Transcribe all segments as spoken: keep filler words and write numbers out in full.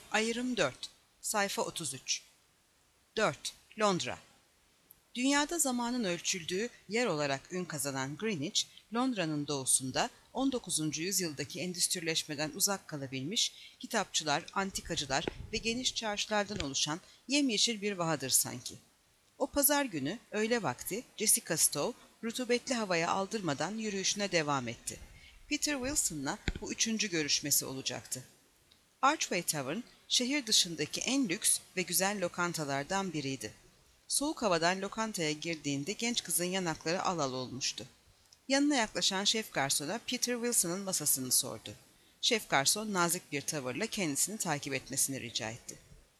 Ayrım dört. Sayfa otuz üç. dört. Londra. Dünyada zamanın ölçüldüğü yer olarak ün kazanan Greenwich, Londra'nın doğusunda on dokuzuncu yüzyıldaki endüstrileşmeden uzak kalabilmiş, kitapçılar, antikacılar ve geniş çarşılardan oluşan yemyeşil bir vahadır sanki. O pazar günü öğle vakti Jessica Stowe rutubetli havaya aldırmadan yürüyüşüne devam etti. Peter Wilson'la bu üçüncü görüşmesi olacaktı. Archway Tavern, şehir dışındaki en lüks ve güzel lokantalardan biriydi. Soğuk havadan lokantaya girdiğinde genç kızın yanakları al al olmuştu. Yanına yaklaşan şef garsona Peter Wilson'ın masasını sordu. Şef garson nazik bir tavırla kendisini takip etmesini rica etti.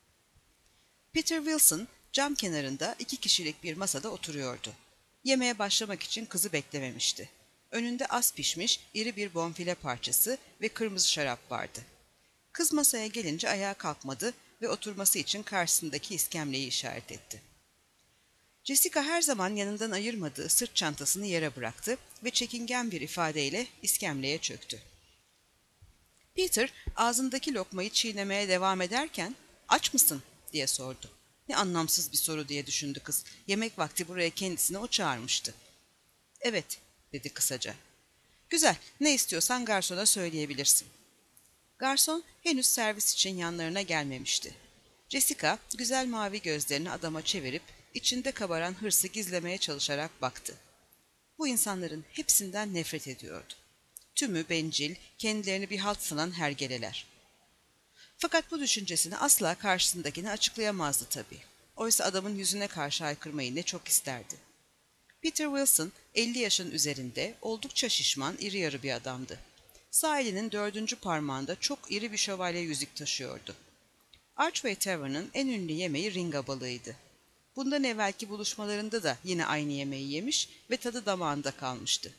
Peter Wilson, cam kenarında iki kişilik bir masada oturuyordu. Yemeğe başlamak için kızı beklememişti. Önünde az pişmiş, iri bir bonfile parçası ve kırmızı şarap vardı. Kız masaya gelince ayağa kalkmadı ve oturması için karşısındaki iskemleyi işaret etti. Jessica her zaman yanından ayırmadığı sırt çantasını yere bıraktı ve çekingen bir ifadeyle iskemleye çöktü. Peter ağzındaki lokmayı çiğnemeye devam ederken "Aç mısın?" diye sordu. Ne anlamsız bir soru diye düşündü kız. Yemek vakti buraya kendisini o çağırmıştı. "Evet," dedi kısaca. "Güzel, ne istiyorsan garsona söyleyebilirsin." Garson henüz servis için yanlarına gelmemişti. Jessica güzel mavi gözlerini adama çevirip içinde kabaran hırsı gizlemeye çalışarak baktı. Bu insanların hepsinden nefret ediyordu. Tümü bencil, kendilerini bir halt sanan hergeleler. Fakat bu düşüncesini asla karşısındakine açıklayamazdı tabii. Oysa adamın yüzüne karşı haykırmayı ne çok isterdi. Peter Wilson, elli yaşın üzerinde, oldukça şişman, iri yarı bir adamdı. Sağ elinin dördüncü parmağında çok iri bir şövalye yüzük taşıyordu. Archway Tavern'ın en ünlü yemeği ringa balığıydı. Bundan evvelki buluşmalarında da yine aynı yemeği yemiş ve tadı damağında kalmıştı.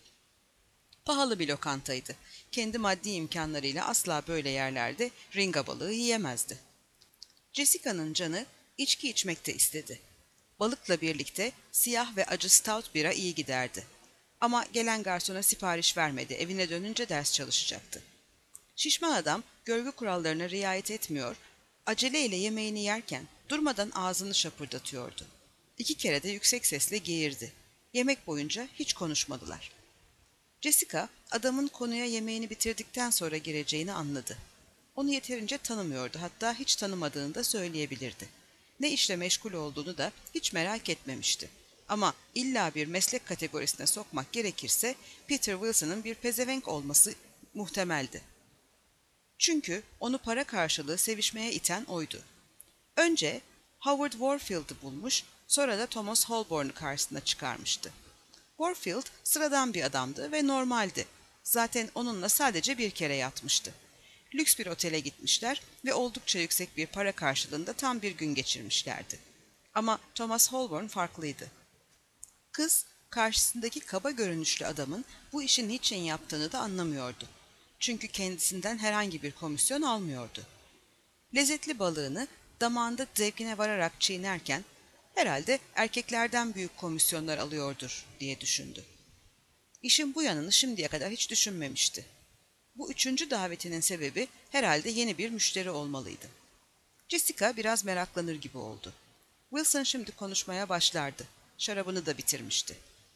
Pahalı bir lokantaydı. Kendi maddi imkanlarıyla asla böyle yerlerde ringa balığı yiyemezdi. Jessica'nın canı içki içmekte istedi. Balıkla birlikte siyah ve acı stout bira iyi giderdi. Ama gelen garsona sipariş vermedi, evine dönünce ders çalışacaktı. Şişman adam görgü kurallarına riayet etmiyor, aceleyle yemeğini yerken durmadan ağzını şapırdatıyordu. İki kere de yüksek sesle geğirdi. Yemek boyunca hiç konuşmadılar. Jessica, adamın konuya yemeğini bitirdikten sonra gireceğini anladı. Onu yeterince tanımıyordu, hatta hiç tanımadığını da söyleyebilirdi. Ne işle meşgul olduğunu da hiç merak etmemişti. Ama illa bir meslek kategorisine sokmak gerekirse Peter Wilson'ın bir pezevenk olması muhtemeldi. Çünkü onu para karşılığı sevişmeye iten oydu. Önce Howard Warfield'ı bulmuş, sonra da Thomas Holborn'u karşısına çıkarmıştı. Warfield sıradan bir adamdı ve normaldi. Zaten onunla sadece bir kere yatmıştı. Lüks bir otele gitmişler ve oldukça yüksek bir para karşılığında tam bir gün geçirmişlerdi. Ama Thomas Holborn farklıydı. Kız, karşısındaki kaba görünüşlü adamın bu işi niçin yaptığını da anlamıyordu. Çünkü kendisinden herhangi bir komisyon almıyordu. Lezzetli balığını damağında zevkine vararak çiğnerken, herhalde erkeklerden büyük komisyonlar alıyordur diye düşündü. İşin bu yanını şimdiye kadar hiç düşünmemişti. Bu üçüncü davetinin sebebi herhalde yeni bir müşteri olmalıydı. Jessica biraz meraklanır gibi oldu. Wilson şimdi konuşmaya başlardı. Şarabını da bitirmişti.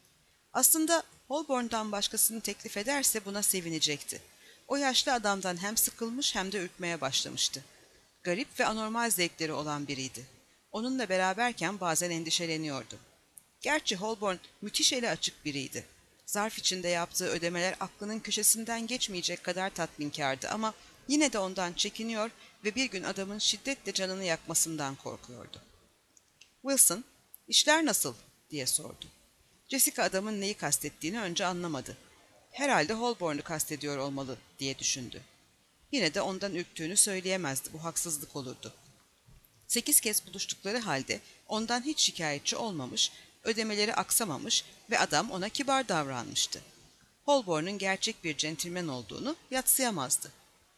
Aslında Holborn'dan başkasını teklif ederse buna sevinecekti. O yaşlı adamdan hem sıkılmış hem de ürkmeye başlamıştı. Garip ve anormal zevkleri olan biriydi. Onunla beraberken bazen endişeleniyordu. Gerçi Holborn müthiş eli açık biriydi. Zarf içinde yaptığı ödemeler aklının köşesinden geçmeyecek kadar tatminkardı ama yine de ondan çekiniyor ve bir gün adamın şiddetle canını yakmasından korkuyordu. Wilson, "İşler nasıl?" diye sordu. Jessica adamın neyi kastettiğini önce anlamadı. Herhalde Holborn'u kastediyor olmalı diye düşündü. Yine de ondan ürktüğünü söyleyemezdi, bu haksızlık olurdu. Sekiz kez buluştukları halde ondan hiç şikayetçi olmamış, ödemeleri aksamamış ve adam ona kibar davranmıştı. Holborn'un gerçek bir centilmen olduğunu yadsıyamazdı.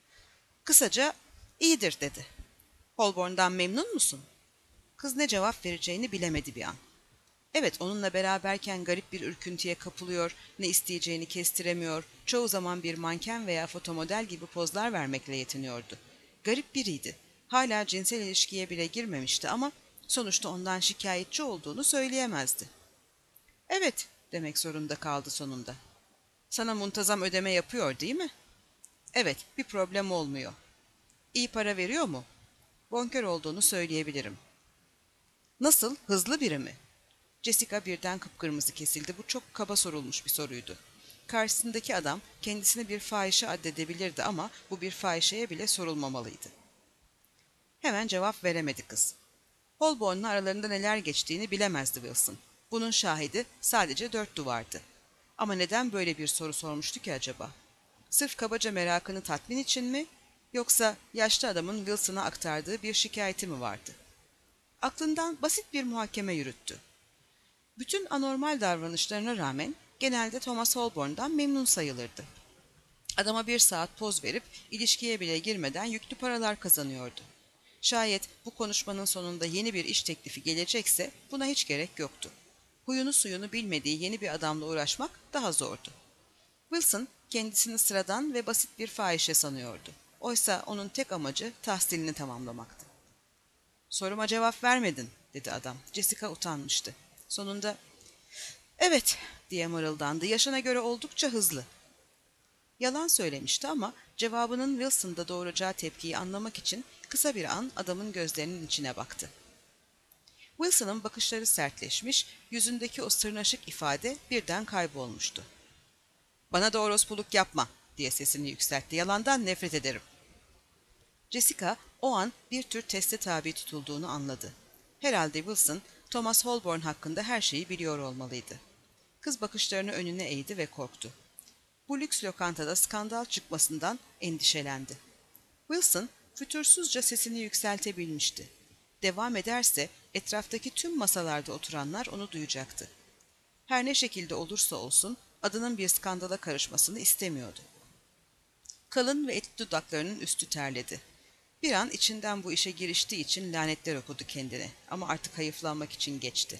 Kısaca, "İyidir," dedi. "Holborn'dan memnun musun?" Kız ne cevap vereceğini bilemedi bir an. Evet, onunla beraberken garip bir ürküntüye kapılıyor, ne isteyeceğini kestiremiyor, çoğu zaman bir manken veya fotomodel gibi pozlar vermekle yetiniyordu. Garip biriydi. Hala cinsel ilişkiye bile girmemişti ama sonuçta ondan şikayetçi olduğunu söyleyemezdi. Evet, demek zorunda kaldı sonunda. Sana muntazam ödeme yapıyor, değil mi? Evet, bir problem olmuyor. İyi para veriyor mu? Bonkör olduğunu söyleyebilirim. Nasıl, hızlı biri mi? Jessica birden kıpkırmızı kesildi. Bu çok kaba sorulmuş bir soruydu. Karşısındaki adam kendisini bir fahişe addedebilirdi ama bu bir fahişeye bile sorulmamalıydı. Hemen cevap veremedi kız. Holborn'la aralarında neler geçtiğini bilemezdi Wilson. Bunun şahidi sadece dört duvardı. Ama neden böyle bir soru sormuştu ki acaba? Sırf kabaca merakını tatmin için mi, yoksa yaşlı adamın Wilson'a aktardığı bir şikayeti mi vardı? Aklından basit bir muhakeme yürüttü. Bütün anormal davranışlarına rağmen genelde Thomas Holborn'dan memnun sayılırdı. Adama bir saat poz verip ilişkiye bile girmeden yüklü paralar kazanıyordu. Şayet bu konuşmanın sonunda yeni bir iş teklifi gelecekse buna hiç gerek yoktu. Huyunu suyunu bilmediği yeni bir adamla uğraşmak daha zordu. Wilson kendisini sıradan ve basit bir fahişe sanıyordu. Oysa onun tek amacı tahsilini tamamlamaktı. "Soruma cevap vermedin," dedi adam. Jessica utanmıştı. Sonunda, "Evet," diye mırıldandı. "Yaşına göre oldukça hızlı." Yalan söylemişti ama cevabının Wilson'da doğuracağı tepkiyi anlamak için kısa bir an adamın gözlerinin içine baktı. Wilson'ın bakışları sertleşmiş, yüzündeki o sırnaşık ifade birden kaybolmuştu. "Bana da orospuluk yapma," diye sesini yükseltti. "Yalandan nefret ederim." Jessica o an bir tür teste tabi tutulduğunu anladı. Herhalde Wilson, Thomas Holborn hakkında her şeyi biliyor olmalıydı. Kız bakışlarını önüne eğdi ve korktu. Bu lüks lokantada skandal çıkmasından endişelendi. Wilson, fütursuzca sesini yükseltebilmişti. Devam ederse etraftaki tüm masalarda oturanlar onu duyacaktı. Her ne şekilde olursa olsun adının bir skandala karışmasını istemiyordu. Kalın ve etli dudaklarının üstü terledi. Bir an içinden bu işe giriştiği için lanetler okudu kendine ama artık hayıflanmak için geçti.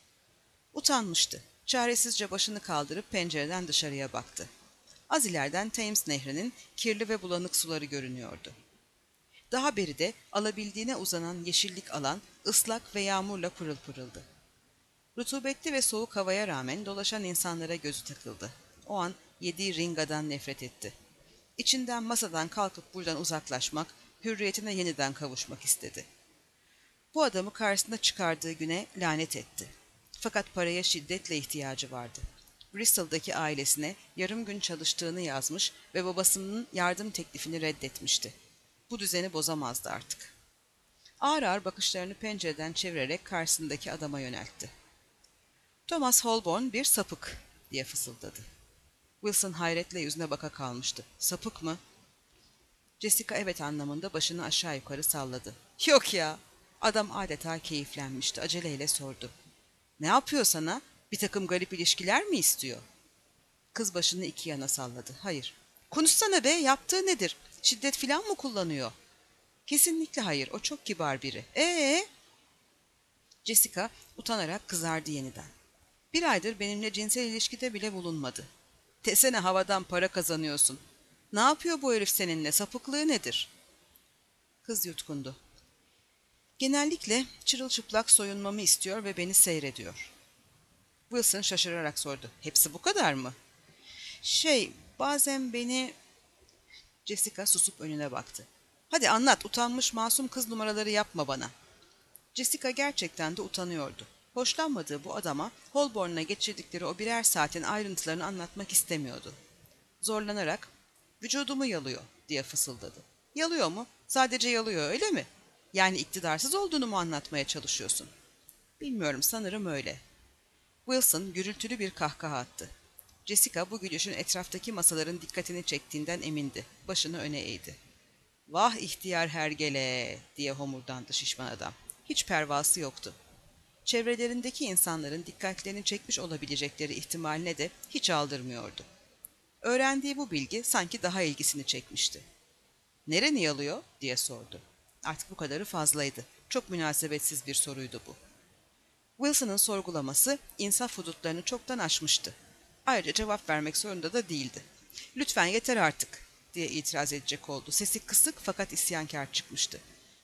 Utanmıştı. Çaresizce başını kaldırıp pencereden dışarıya baktı. Az ileriden Thames Nehri'nin kirli ve bulanık suları görünüyordu. Daha beride alabildiğine uzanan yeşillik alan ıslak ve yağmurla pırıl pırıldı. Rutubetli ve soğuk havaya rağmen dolaşan insanlara gözü takıldı. O an yediği ringadan nefret etti. İçinden masadan kalkıp buradan uzaklaşmak, hürriyetine yeniden kavuşmak istedi. Bu adamı karşısına çıkardığı güne lanet etti. Fakat paraya şiddetle ihtiyacı vardı. Bristol'daki ailesine yarım gün çalıştığını yazmış ve babasının yardım teklifini reddetmişti. Bu düzeni bozamazdı artık. Ağır ağır bakışlarını pencereden çevirerek karşısındaki adama yöneltti. "Thomas Holborn bir sapık," diye fısıldadı. Wilson hayretle yüzüne baka kalmıştı. "Sapık mı?" Jessica evet anlamında başını aşağı yukarı salladı. "Yok ya." Adam adeta keyiflenmişti. Aceleyle sordu. "Ne yapıyor sana? Bir takım garip ilişkiler mi istiyor?" Kız başını iki yana salladı. "Hayır." "Konuşsana be, yaptığı nedir? Şiddet filan mı kullanıyor?" "Kesinlikle hayır, o çok kibar biri." Ee? Jessica utanarak kızardı yeniden. "Bir aydır benimle cinsel ilişkide bile bulunmadı." "Desene havadan para kazanıyorsun. Ne yapıyor bu herif seninle? Sapıklığı nedir?" Kız yutkundu. "Genellikle çırılçıplak soyunmamı istiyor ve beni seyrediyor." Wilson şaşırarak sordu. "Hepsi bu kadar mı?" "Şey, bazen beni..." Jessica susup önüne baktı. "Hadi anlat, utanmış masum kız numaraları yapma bana." Jessica gerçekten de utanıyordu. Hoşlanmadığı bu adama Holborn'la geçirdikleri o birer saatin ayrıntılarını anlatmak istemiyordu. Zorlanarak, "Vücudumu yalıyor," diye fısıldadı. "Yalıyor mu? Sadece yalıyor, öyle mi? Yani iktidarsız olduğunu mu anlatmaya çalışıyorsun?" "Bilmiyorum, sanırım öyle." Wilson gürültülü bir kahkaha attı. Jessica bu gülüşün etraftaki masaların dikkatini çektiğinden emindi. Başını öne eğdi. "Vah ihtiyar hergele," diye homurdandı şişman adam. Hiç pervası yoktu. Çevrelerindeki insanların dikkatlerini çekmiş olabilecekleri ihtimaline de hiç aldırmıyordu. Öğrendiği bu bilgi sanki daha ilgisini çekmişti. "Nereni yalıyor?" diye sordu. Artık bu kadarı fazlaydı. Çok münasebetsiz bir soruydu bu. Wilson'ın sorgulaması insaf hudutlarını çoktan aşmıştı. Ayrıca cevap vermek zorunda da değildi. "Lütfen yeter artık," diye itiraz edecek oldu. Sesi kısık fakat isyankâr çıkmıştı.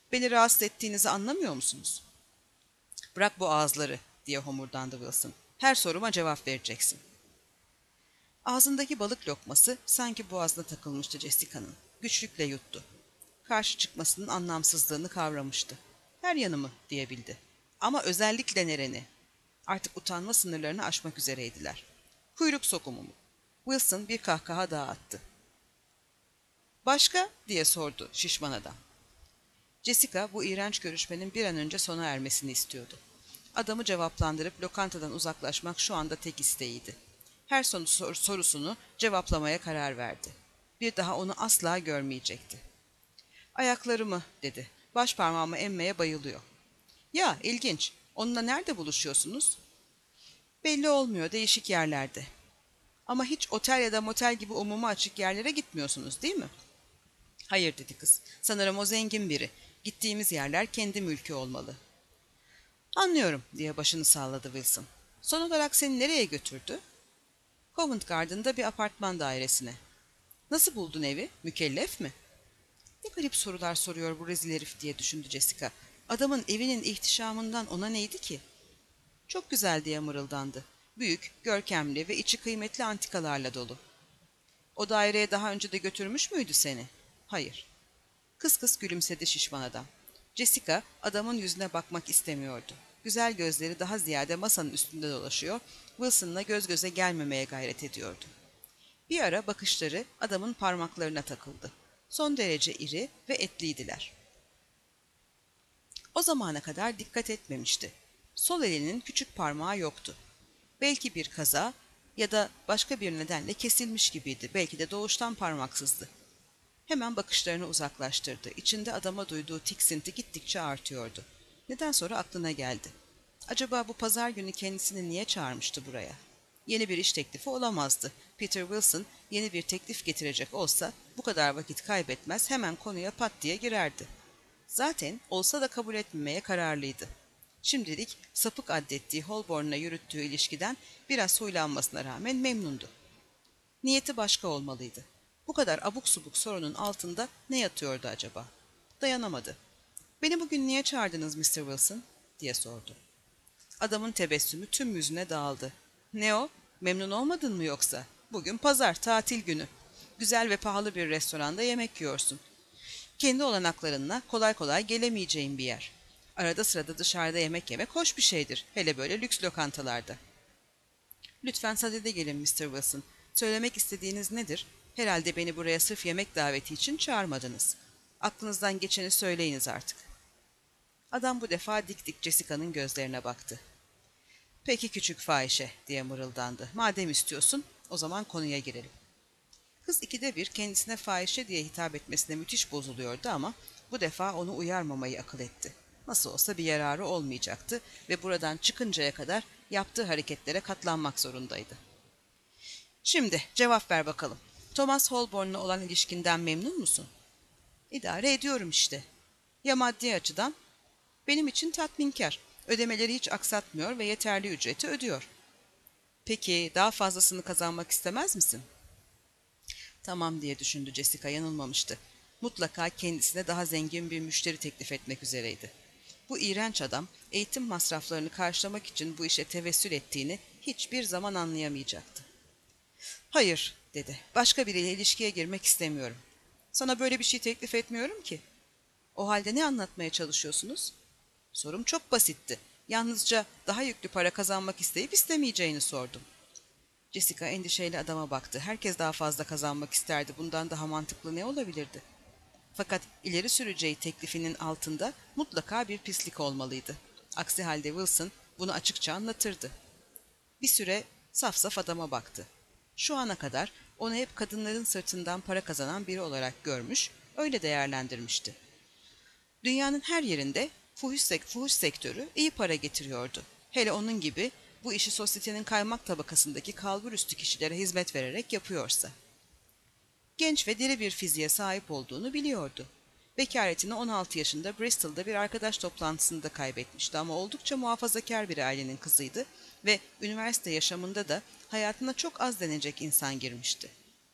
Beni rahatsız ettiğinizi anlamıyor musunuz? Bırak bu ağızları diye homurdandı Wilson. Her soruma cevap vereceksin. Ağzındaki balık lokması sanki boğazına takılmıştı Jessica'nın. Güçlükle yuttu. Karşı çıkmasının anlamsızlığını kavramıştı. Her yanımı diyebildi. Ama özellikle nereni? Artık utanma sınırlarını aşmak üzereydiler. Kuyruk sokumu mu? Wilson bir kahkaha daha attı. Başka? Diye sordu şişman adam. Jessica bu iğrenç görüşmenin bir an önce sona ermesini istiyordu. Adamı cevaplandırıp lokantadan uzaklaşmak şu anda tek isteğiydi. Her sonu sor- sorusunu cevaplamaya karar verdi. Bir daha onu asla görmeyecekti. Ayaklarımı dedi. Baş parmağımı emmeye bayılıyor. Ya ilginç. Onunla nerede buluşuyorsunuz? Belli olmuyor, değişik yerlerde. Ama hiç otel ya da motel gibi umuma açık yerlere gitmiyorsunuz, değil mi? Hayır dedi kız. Sanırım o zengin biri. Gittiğimiz yerler kendi mülkü olmalı. Anlıyorum diye başını salladı Wilson. Son olarak seni nereye götürdü? Covent Garden'da bir apartman dairesine. Nasıl buldun evi? Mükellef mi? Ne garip sorular soruyor bu rezil herif diye düşündü Jessica. Adamın evinin ihtişamından ona neydi ki? Çok güzel diye mırıldandı. Büyük, görkemli ve içi kıymetli antikalarla dolu. O daireye daha önce de götürmüş müydü seni? Hayır. Kıs kıs gülümsedi şişman adam. Jessica adamın yüzüne bakmak istemiyordu. Güzel gözleri daha ziyade masanın üstünde dolaşıyor, Wilson'la göz göze gelmemeye gayret ediyordu. Bir ara bakışları adamın parmaklarına takıldı. Son derece iri ve etliydiler. O zamana kadar dikkat etmemişti. Sol elinin küçük parmağı yoktu. Belki bir kaza ya da başka bir nedenle kesilmiş gibiydi. Belki de doğuştan parmaksızdı. Hemen bakışlarını uzaklaştırdı. İçinde adama duyduğu tiksinti gittikçe artıyordu. Neden sonra aklına geldi. Acaba bu pazar günü kendisini niye çağırmıştı buraya? Yeni bir iş teklifi olamazdı. Peter Wilson yeni bir teklif getirecek olsa bu kadar vakit kaybetmez, hemen konuya pat diye girerdi. Zaten olsa da kabul etmemeye kararlıydı. Şimdilik sapık addettiği Holborn'la yürüttüğü ilişkiden biraz huylanmasına rağmen memnundu. Niyeti başka olmalıydı. Bu kadar abuk subuk sorunun altında ne yatıyordu acaba? Dayanamadı. "Beni bugün niye çağırdınız mister Wilson?" diye sordu. Adamın tebessümü tüm yüzüne dağıldı. "Ne o? Memnun olmadın mı yoksa? Bugün pazar, tatil günü. Güzel ve pahalı bir restoranda yemek yiyorsun. Kendi olanaklarınla kolay kolay gelemeyeceğin bir yer. Arada sırada dışarıda yemek yemek hoş bir şeydir. Hele böyle lüks lokantalarda." "Lütfen sadede gelin mister Wilson. Söylemek istediğiniz nedir? Herhalde beni buraya sırf yemek daveti için çağırmadınız. Aklınızdan geçeni söyleyiniz artık." Adam bu defa dik dik Jessica'nın gözlerine baktı. "Peki küçük fahişe" diye mırıldandı. "Madem istiyorsun, o zaman konuya girelim." Kız ikide bir kendisine fahişe diye hitap etmesine müthiş bozuluyordu ama bu defa onu uyarmamayı akıl etti. Nasıl olsa bir yararı olmayacaktı ve buradan çıkıncaya kadar yaptığı hareketlere katlanmak zorundaydı. "Şimdi cevap ver bakalım. Thomas Holborn'la olan ilişkinden memnun musun?" "İdare ediyorum işte." "Ya maddi açıdan?" "Benim için tatminkar. Ödemeleri hiç aksatmıyor ve yeterli ücreti ödüyor." "Peki daha fazlasını kazanmak istemez misin?" Tamam diye düşündü Jessica, yanılmamıştı. Mutlaka kendisine daha zengin bir müşteri teklif etmek üzereydi. Bu iğrenç adam eğitim masraflarını karşılamak için bu işe tevessül ettiğini hiçbir zaman anlayamayacaktı. "Hayır," dedi. "Başka biriyle ilişkiye girmek istemiyorum." "Sana böyle bir şey teklif etmiyorum ki." "O halde ne anlatmaya çalışıyorsunuz?" "Sorum çok basitti. Yalnızca daha yüklü para kazanmak isteyip istemeyeceğini sordum." Jessica endişeyle adama baktı. Herkes daha fazla kazanmak isterdi. Bundan daha mantıklı ne olabilirdi? Fakat ileri süreceği teklifinin altında mutlaka bir pislik olmalıydı. Aksi halde Wilson bunu açıkça anlatırdı. Bir süre saf saf adama baktı. Şu ana kadar onu hep kadınların sırtından para kazanan biri olarak görmüş, öyle değerlendirmişti. Dünyanın her yerinde fuhuş, sek fuhuş sektörü iyi para getiriyordu. Hele onun gibi bu işi sosyetenin kaymak tabakasındaki kalburüstü kişilere hizmet vererek yapıyorsa. Genç ve diri bir fiziğe sahip olduğunu biliyordu. Bekaretini on altı yaşında Bristol'da bir arkadaş toplantısında kaybetmişti ama oldukça muhafazakar bir ailenin kızıydı ve üniversite yaşamında da hayatına çok az denecek insan girmişti.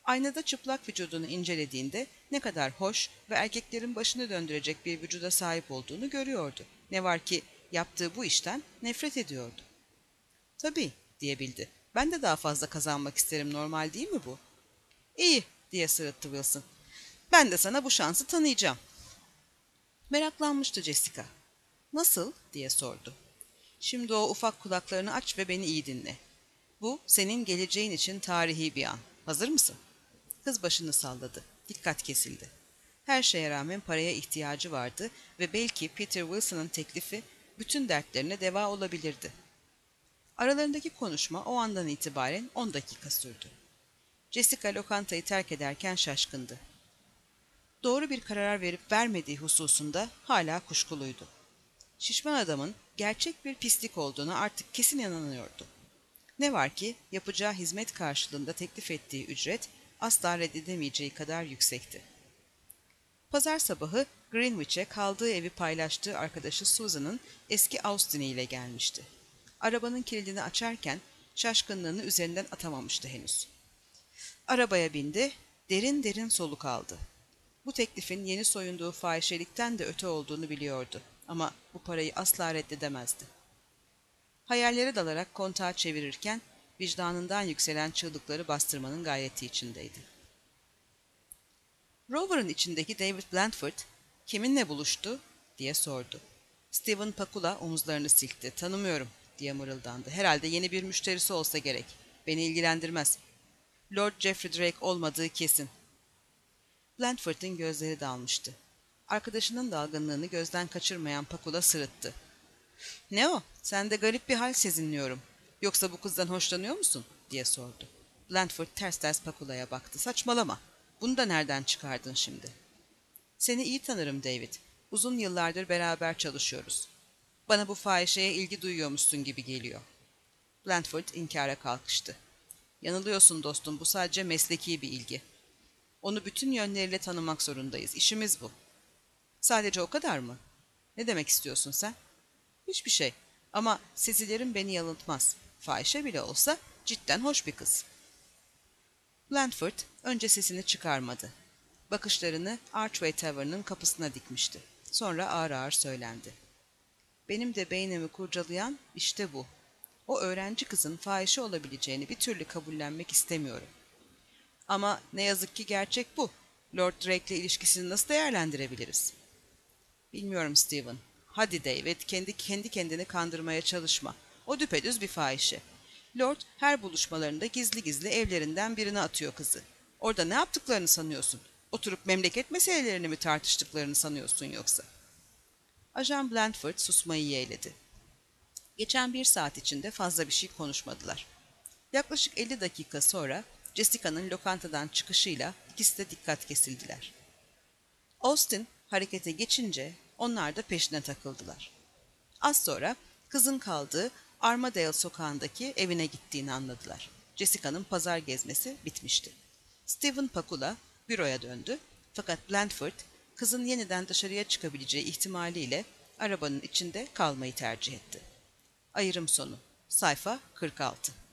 Aynada çıplak vücudunu incelediğinde ne kadar hoş ve erkeklerin başını döndürecek bir vücuda sahip olduğunu görüyordu. Ne var ki yaptığı bu işten nefret ediyordu. "Tabii," diyebildi. "Ben de daha fazla kazanmak isterim, normal değil mi bu?" "İyi," diye sırıttı Wilson. "Ben de sana bu şansı tanıyacağım." Meraklanmıştı Jessica. "Nasıl?" diye sordu. "Şimdi o ufak kulaklarını aç ve beni iyi dinle. Bu senin geleceğin için tarihi bir an. Hazır mısın?" Kız başını salladı. Dikkat kesildi. Her şeye rağmen paraya ihtiyacı vardı ve belki Peter Wilson'ın teklifi bütün dertlerine deva olabilirdi. Aralarındaki konuşma o andan itibaren on dakika sürdü. Jessica lokantayı terk ederken şaşkındı. Doğru bir karar verip vermediği hususunda hala kuşkuluydu. Şişman adamın gerçek bir pislik olduğunu artık kesin inanıyordu. Ne var ki yapacağı hizmet karşılığında teklif ettiği ücret asla reddedemeyeceği kadar yüksekti. Pazar sabahı Greenwich'e kaldığı evi paylaştığı arkadaşı Susan'ın eski Austin'i ile gelmişti. Arabanın kilidini açarken şaşkınlığını üzerinden atamamıştı henüz. Arabaya bindi, derin derin soluk aldı. Bu teklifin yeni soyunduğu fahişelikten de öte olduğunu biliyordu ama bu parayı asla reddedemezdi. Hayallere dalarak kontağı çevirirken vicdanından yükselen çığlıkları bastırmanın gayreti içindeydi. Rover'ın içindeki David Blandford, "Kiminle buluştu?" diye sordu. Stephen Pakula omuzlarını silkti. "Tanımıyorum," diye mırıldandı. "Herhalde yeni bir müşterisi olsa gerek. Beni ilgilendirmez. Lord Geoffrey Drake olmadığı kesin." Blandford'un gözleri dalmıştı. Arkadaşının dalgınlığını gözden kaçırmayan Pakula sırıttı. "Ne o? Sende garip bir hal sezinliyorum. Yoksa bu kızdan hoşlanıyor musun?" diye sordu. Blandford ters ters Pakula'ya baktı. "Saçmalama. Bunu da nereden çıkardın şimdi?" "Seni iyi tanırım David. Uzun yıllardır beraber çalışıyoruz. Bana bu fahişeye ilgi duyuyormuşsun gibi geliyor." Blandford inkara kalkıştı. "Yanılıyorsun dostum, bu sadece mesleki bir ilgi. Onu bütün yönleriyle tanımak zorundayız. İşimiz bu." "Sadece o kadar mı? Ne demek istiyorsun sen?" "Hiçbir şey. Ama sezilerim beni yanıltmaz. Fahişe bile olsa cidden hoş bir kız." Blandford önce sesini çıkarmadı. Bakışlarını Archway Tavern'ın kapısına dikmişti. Sonra ağır ağır söylendi. "Benim de beynimi kurcalayan işte bu. O öğrenci kızın fahişe olabileceğini bir türlü kabullenmek istemiyorum. Ama ne yazık ki gerçek bu. Lord Drake'le ilişkisini nasıl değerlendirebiliriz?" "Bilmiyorum Stephen. Hadi David, kendi kendi kendini kandırmaya çalışma. O düpedüz bir fahişe. Lord her buluşmalarında gizli gizli evlerinden birine atıyor kızı. Orada ne yaptıklarını sanıyorsun? Oturup memleket meselelerini mi tartıştıklarını sanıyorsun yoksa?" Ajan Blandford susmayı yeğledi. Geçen bir saat içinde fazla bir şey konuşmadılar. Yaklaşık elli dakika sonra Jessica'nın lokantadan çıkışıyla ikisi de dikkat kesildiler. Austin harekete geçince onlar da peşine takıldılar. Az sonra kızın kaldığı Armadale sokağındaki evine gittiğini anladılar. Jessica'nın pazar gezmesi bitmişti. Stephen Pakula büroya döndü fakat Blandford kızın yeniden dışarıya çıkabileceği ihtimaliyle arabanın içinde kalmayı tercih etti. Ayrım sonu. Sayfa kırk altı.